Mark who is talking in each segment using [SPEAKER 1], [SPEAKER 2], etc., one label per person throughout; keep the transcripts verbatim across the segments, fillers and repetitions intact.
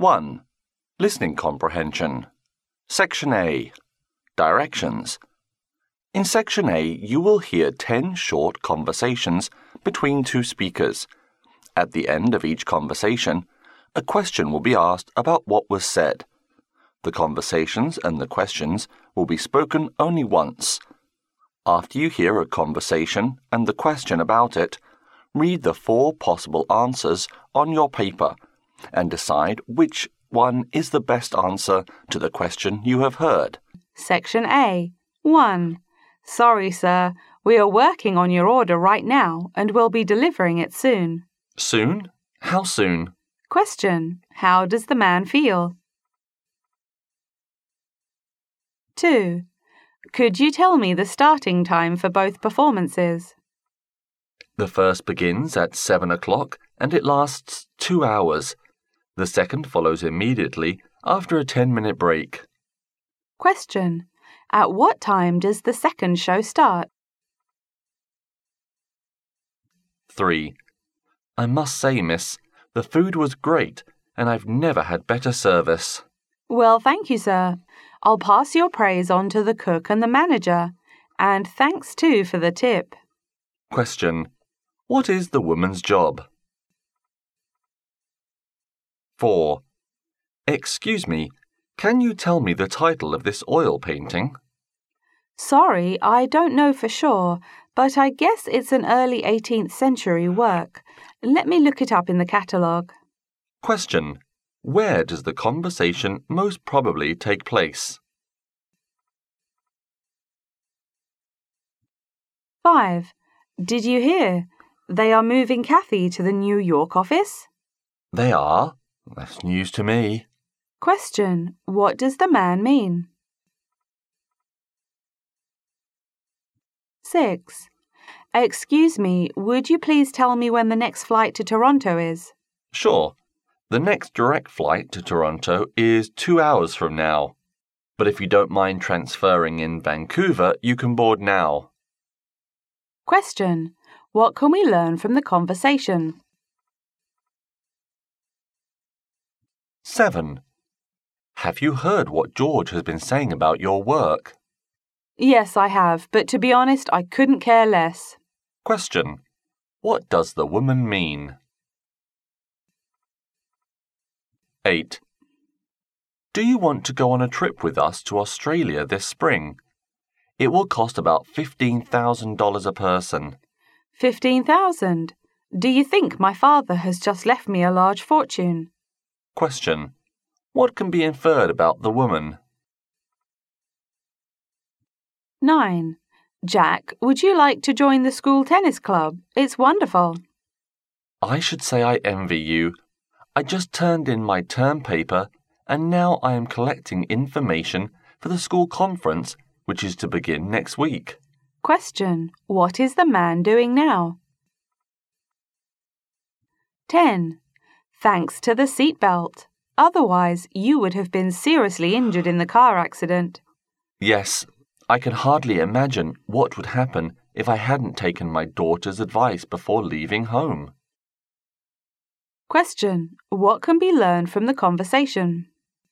[SPEAKER 1] one. Listening comprehension. Section A. Directions. In Section A, you will hear ten short conversations between two speakers. At the end of each conversation, a question will be asked about what was said. The conversations and the questions will be spoken only once. After you hear a conversation and the question about it, read the four possible answers on your paper and decide which one is the best answer to the question you have heard.
[SPEAKER 2] Section A. one. Sorry, sir. We are working on your order right now and will be delivering it soon.
[SPEAKER 1] Soon? How soon?
[SPEAKER 2] Question. How does the man feel? two. Could you tell me the starting time for both performances?
[SPEAKER 1] The first begins at seven o'clock and it lasts two hours. The second follows immediately after a ten-minute break.
[SPEAKER 2] Question. At what time does the second show start?
[SPEAKER 1] three. I must say, miss, the food was great and I've never had better service.
[SPEAKER 2] Well, thank you, sir. I'll pass your praise on to the cook and the manager. And thanks, too, for the tip.
[SPEAKER 1] Question. What is the woman's job? four. Excuse me, can you tell me the title of this oil painting?
[SPEAKER 2] Sorry, I don't know for sure, but I guess it's an early eighteenth century work. Let me look it up in the catalogue.
[SPEAKER 1] Question. Where does the conversation most probably take place?
[SPEAKER 2] five. Did you hear? They are moving Kathy to the New York office?
[SPEAKER 1] They are. That's news to me.
[SPEAKER 2] Question. What does the man mean? six. Excuse me, would you please tell me when the next flight to Toronto is?
[SPEAKER 1] Sure. The next direct flight to Toronto is two hours from now. But if you don't mind transferring in Vancouver, you can board now.
[SPEAKER 2] Question. What can we learn from the conversation?
[SPEAKER 1] seven. Have you heard what George has been saying about your work?
[SPEAKER 2] Yes, I have, but to be honest, I couldn't care less.
[SPEAKER 1] Question. What does the woman mean? eight. Do you want to go on a trip with us to Australia this spring? It will cost about fifteen thousand dollars a person.
[SPEAKER 2] fifteen thousand? Do you think my father has just left me a large fortune?
[SPEAKER 1] Question. What can be inferred about the woman?
[SPEAKER 2] nine. Jack, would you like to join the school tennis club? It's wonderful.
[SPEAKER 1] I should say I envy you. I just turned in my term paper and now I am collecting information for the school conference, which is to begin next week.
[SPEAKER 2] Question. What is the man doing now? ten. Thanks to the seatbelt. Otherwise, you would have been seriously injured in the car accident.
[SPEAKER 1] Yes, I can hardly imagine what would happen if I hadn't taken my daughter's advice before leaving home.
[SPEAKER 2] Question. What can be learned from the conversation?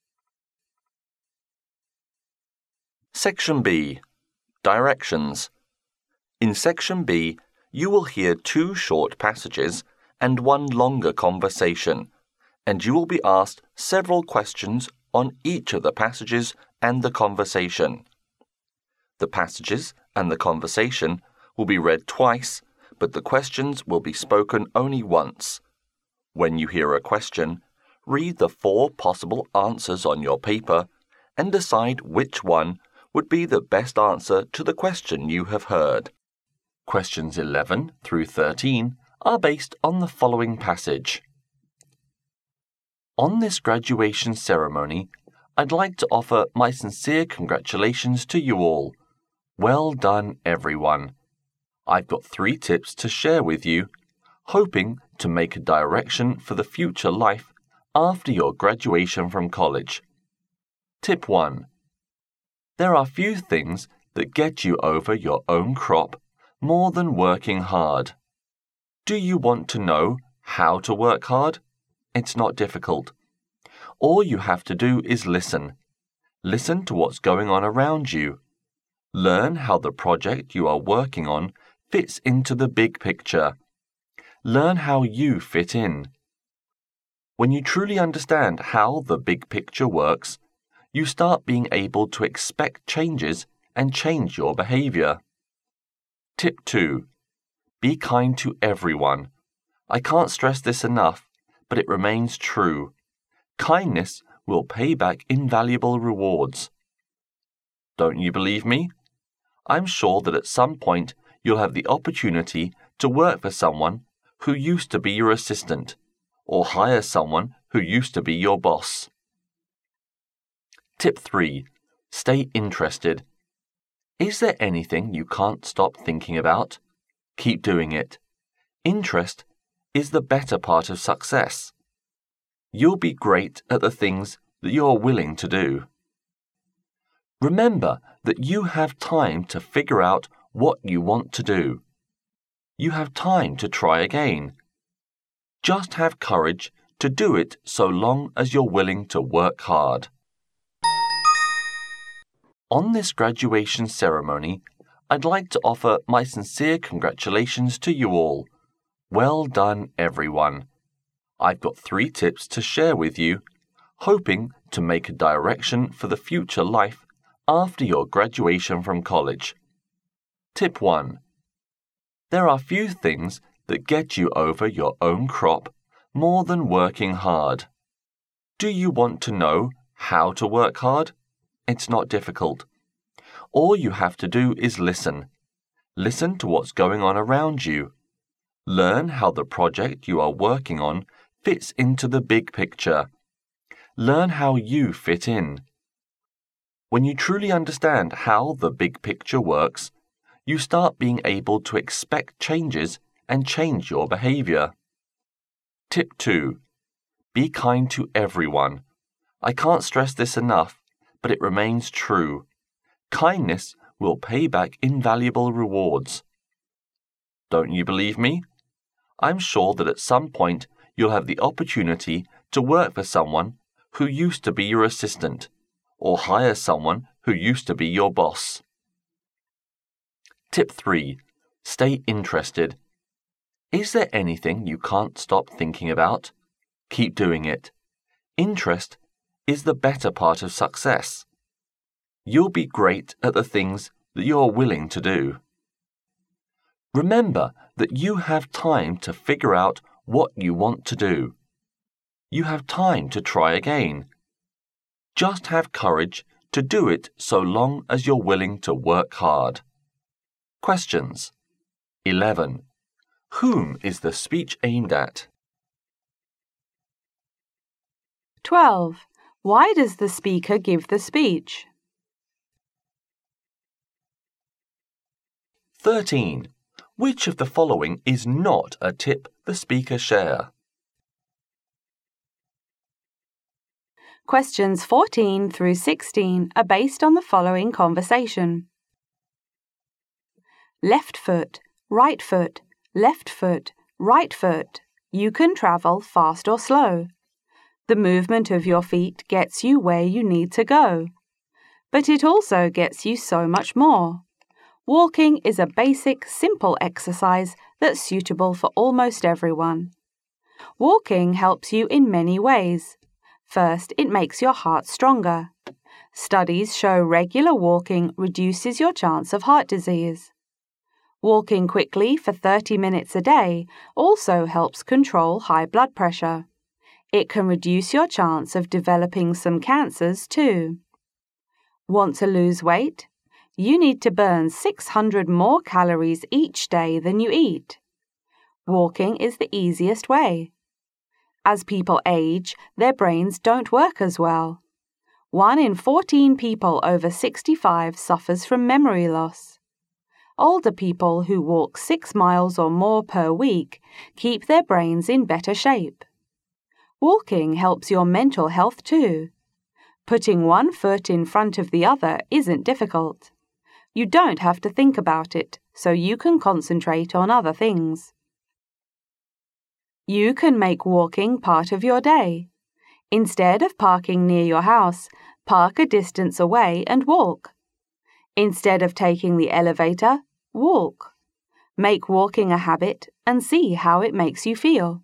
[SPEAKER 1] Section B. Directions. In Section B, you will hear two short passages and one longer conversation, and you will be asked several questions on each of the passages and the conversation. The passages and the conversation will be read twice, but the questions will be spoken only once. When you hear a question, read the four possible answers on your paper and decide which one would be the best answer to the question you have heard. Questions eleven through thirteen are based on the following passage. On this graduation ceremony, I'd like to offer my sincere congratulations to you all. Well done, everyone. I've got three tips to share with you, hoping to make a direction for the future life after your graduation from college. Tip one. There are few things that get you over your own crop more than working hard. Do you want to know how to work hard? It's not difficult. All you have to do is listen. Listen to what's going on around you. Learn how the project you are working on fits into the big picture. Learn how you fit in. When you truly understand how the big picture works, you start being able to expect changes and change your behavior. Tip two. Be kind to everyone. I can't stress this enough, but it remains true. Kindness will pay back invaluable rewards. Don't you believe me? I'm sure that at some point you'll have the opportunity to work for someone who used to be your assistant, or hire someone who used to be your boss. Tip three. Stay interested. Is there anything you can't stop thinking about? Keep doing it. Interest is the better part of success. You'll be great at the things that you're willing to do. Remember that you have time to figure out what you want to do. You have time to try again. Just have courage to do it so long as you're willing to work hard. On this graduation ceremony, I'd like to offer my sincere congratulations to you all. Well done, everyone. I've got three tips to share with you, hoping to make a direction for the future life after your graduation from college. Tip one. There are few things that get you over your own crop more than working hard. Do you want to know how to work hard? It's not difficult. All you have to do is listen. Listen to what's going on around you. Learn how the project you are working on fits into the big picture. Learn how you fit in. When you truly understand how the big picture works, you start being able to expect changes and change your behavior. Tip two. Be kind to everyone. I can't stress this enough, but it remains true. Kindness will pay back invaluable rewards. Don't you believe me? I'm sure that at some point you'll have the opportunity to work for someone who used to be your assistant, or hire someone who used to be your boss. Tip three. Stay interested. Is there anything you can't stop thinking about? Keep doing it. Interest is the better part of success. You'll be great at the things that you're willing to do. Remember that you have time to figure out what you want to do. You have time to try again. Just have courage to do it so long as you're willing to work hard. Questions. eleven. Whom is the speech aimed at?
[SPEAKER 2] twelve. Why does the speaker give the speech?
[SPEAKER 1] thirteen. Which of the following is not a tip the speaker share?
[SPEAKER 2] Questions fourteen through sixteen are based on the following conversation. Left foot, right foot, left foot, right foot. You can travel fast or slow. The movement of your feet gets you where you need to go. But it also gets you so much more. Walking is a basic, simple exercise that's suitable for almost everyone. Walking helps you in many ways. First, it makes your heart stronger. Studies show regular walking reduces your chance of heart disease. Walking quickly for thirty minutes a day also helps control high blood pressure. It can reduce your chance of developing some cancers too. Want to lose weight? You need to burn six hundred more calories each day than you eat. Walking is the easiest way. As people age, their brains don't work as well. One in fourteen people over sixty-five suffers from memory loss. Older people who walk six miles or more per week keep their brains in better shape. Walking helps your mental health too. Putting one foot in front of the other isn't difficult. You don't have to think about it, so you can concentrate on other things. You can make walking part of your day. Instead of parking near your house, park a distance away and walk. Instead of taking the elevator, walk. Make walking a habit and see how it makes you feel.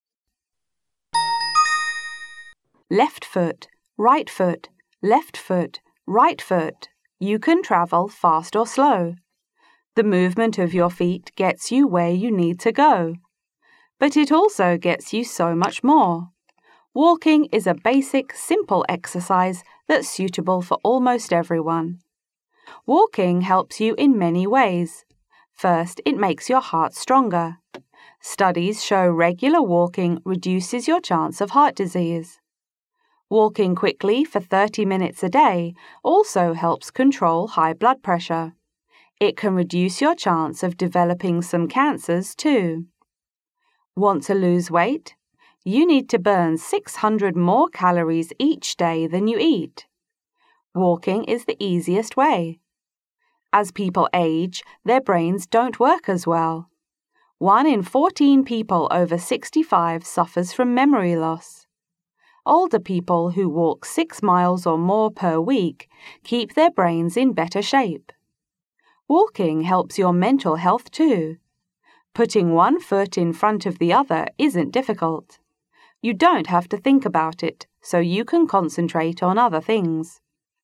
[SPEAKER 2] Left foot, right foot, left foot, right foot. You can travel fast or slow. The movement of your feet gets you where you need to go. But it also gets you so much more. Walking is a basic, simple exercise that's suitable for almost everyone. Walking helps you in many ways. First, it makes your heart stronger. Studies show regular walking reduces your chance of heart disease. Walking quickly for thirty minutes a day also helps control high blood pressure. It can reduce your chance of developing some cancers too. Want to lose weight? You need to burn six hundred more calories each day than you eat. Walking is the easiest way. As people age, their brains don't work as well. One in fourteen people over sixty-five suffers from memory loss. Older people who walk six miles or more per week keep their brains in better shape. Walking helps your mental health too. Putting one foot in front of the other isn't difficult. You don't have to think about it, so you can concentrate on other things.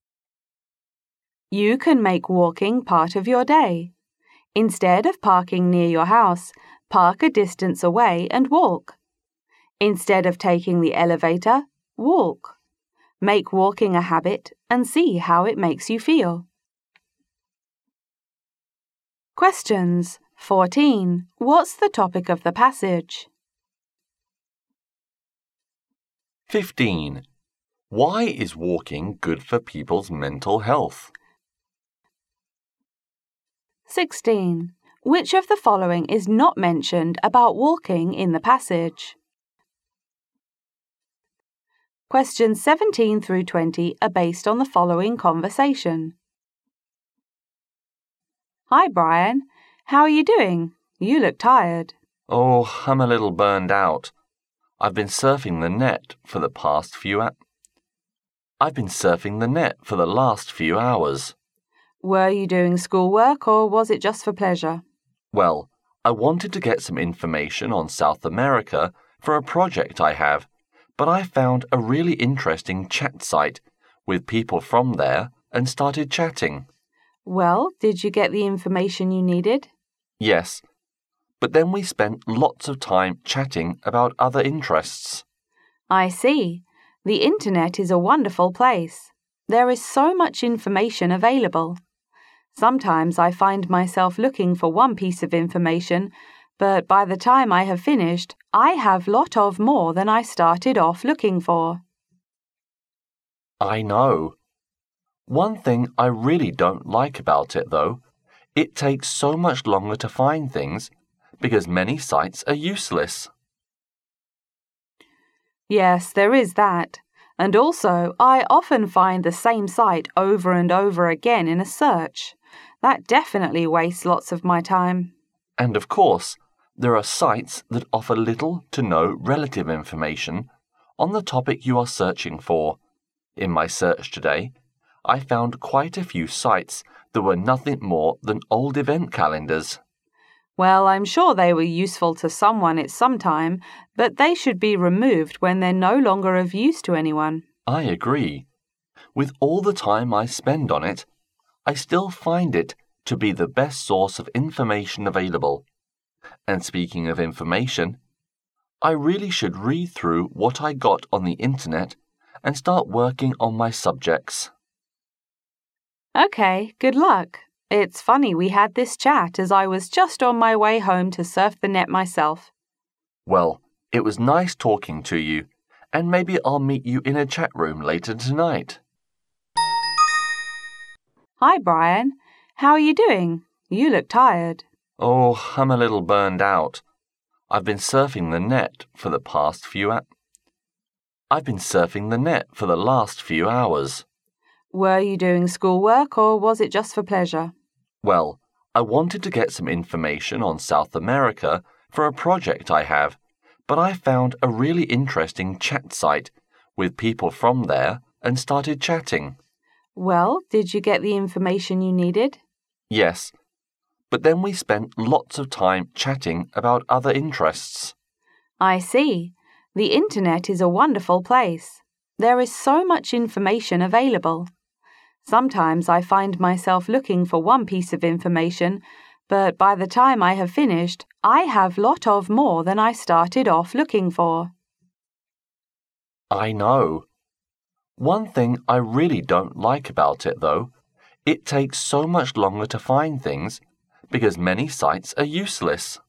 [SPEAKER 2] You can make walking part of your day. Instead of parking near your house, park a distance away and walk. Instead of taking the elevator, walk. Make walking a habit and see how it makes you feel. Questions. fourteen. What's the topic of the passage?
[SPEAKER 1] fifteen. Why is walking good for people's mental health?
[SPEAKER 2] sixteen. Which of the following is not mentioned about walking in the passage? Questions seventeen through twenty are based on the following conversation. Hi, Brian. How are you doing? You look tired.
[SPEAKER 1] Oh, I'm a little burned out. I've been surfing the net for the past few hours. I've been surfing the net for the last few hours.
[SPEAKER 2] Were you doing schoolwork or was it just for pleasure?
[SPEAKER 1] Well, I wanted to get some information on South America for a project I have, but I found a really interesting chat site with people from there and started chatting.
[SPEAKER 2] Well, did you get the information you needed?
[SPEAKER 1] Yes, but then we spent lots of time chatting about other interests.
[SPEAKER 2] I see. The internet is a wonderful place. There is so much information available. Sometimes I find myself looking for one piece of information, but by the time I have finished, I have lot of more than I started off looking for.
[SPEAKER 1] I know. One thing I really don't like about it, though, it takes so much longer to find things because many sites are useless.
[SPEAKER 2] Yes, there is that. And also, I often find the same site over and over again in a search. That definitely wastes lots of my time.
[SPEAKER 1] And of course, there are sites that offer little to no relative information on the topic you are searching for. In my search today, I found quite a few sites that were nothing more than old event calendars.
[SPEAKER 2] Well, I'm sure they were useful to someone at some time, but they should be removed when they're no longer of use to anyone.
[SPEAKER 1] I agree. With all the time I spend on it, I still find it to be the best source of information available. And speaking of information, I really should read through what I got on the internet and start working on my subjects.
[SPEAKER 2] Okay, good luck. It's funny we had this chat as I was just on my way home to surf the net myself.
[SPEAKER 1] Well, it was nice talking to you, and maybe I'll meet you in a chat room later tonight.
[SPEAKER 2] Hi, Brian. How are you doing? You look tired.
[SPEAKER 1] Oh, I'm a little burned out. I've been surfing the net for the past few hours. I've been surfing the net for the last few hours.
[SPEAKER 2] Were you doing schoolwork or was it just for pleasure?
[SPEAKER 1] Well, I wanted to get some information on South America for a project I have, but I found a really interesting chat site with people from there and started chatting.
[SPEAKER 2] Well, did you get the information you needed?
[SPEAKER 1] Yes, but then we spent lots of time chatting about other interests.
[SPEAKER 2] I see. The internet is a wonderful place. There is so much information available. Sometimes I find myself looking for one piece of information, but by the time I have finished, I have lot of more than I started off looking for.
[SPEAKER 1] I know. One thing I really don't like about it, though, it takes so much longer to find things because many sites are useless.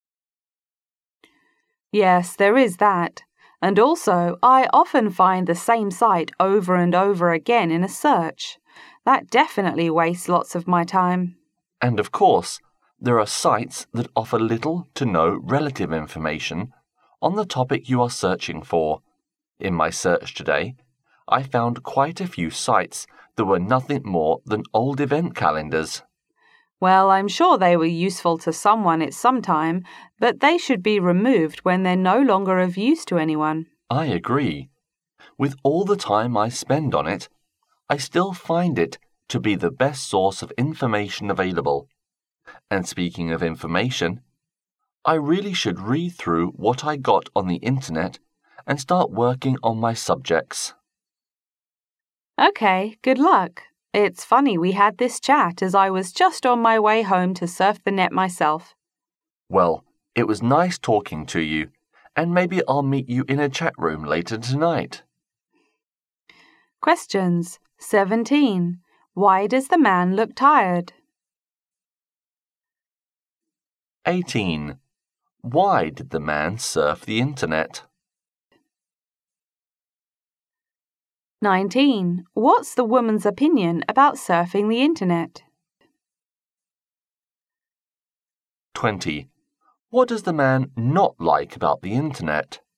[SPEAKER 2] Yes, there is that. And also, I often find the same site over and over again in a search. That definitely wastes lots of my time.
[SPEAKER 1] And of course, there are sites that offer little to no relative information on the topic you are searching for. In my search today, I found quite a few sites that were nothing more than old event calendars.
[SPEAKER 2] Well, I'm sure they were useful to someone at some time, but they should be removed when they're no longer of use to anyone.
[SPEAKER 1] I agree. With all the time I spend on it, I still find it to be the best source of information available. And speaking of information, I really should read through what I got on the internet and start working on my subjects.
[SPEAKER 2] Okay, good luck. It's funny we had this chat as I was just on my way home to surf the net myself.
[SPEAKER 1] Well, it was nice talking to you, and maybe I'll meet you in a chat room later tonight.
[SPEAKER 2] Questions. seventeen. Why does the man look tired?
[SPEAKER 1] eighteen. Why did the man surf the internet?
[SPEAKER 2] nineteen. What's the woman's opinion about surfing the internet?
[SPEAKER 1] twenty. What does the man not like about the internet?